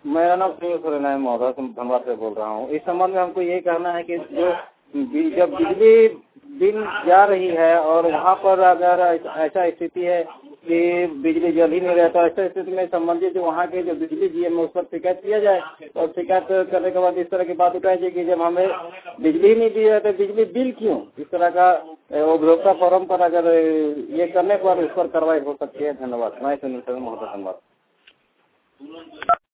मेरा नाम सुनील सोरेन है महोदय, धनबाद से बोल रहा हूँ। इस संबंध में हमको ये कहना है कि जो जब बिजली बिल जा रही है और वहाँ पर अगर ऐसा स्थिति है कि बिजली जल ही नहीं रहा, तो ऐसा स्थिति में संबंधित जो वहाँ के जो बिजली जीएम है उस पर शिकायत किया जाए। और शिकायत करने के बाद इस तरह की बात उठाई जाए कि जब हमें बिजली ही नहीं दी है तो बिजली बिल क्यों, इस तरह का उपभोक्ता फोरम पर अगर ये करने पर उस पर कार्रवाई हो सकती है। धन्यवाद। मैं सुनील सोरेन महोदय, धन्यवाद।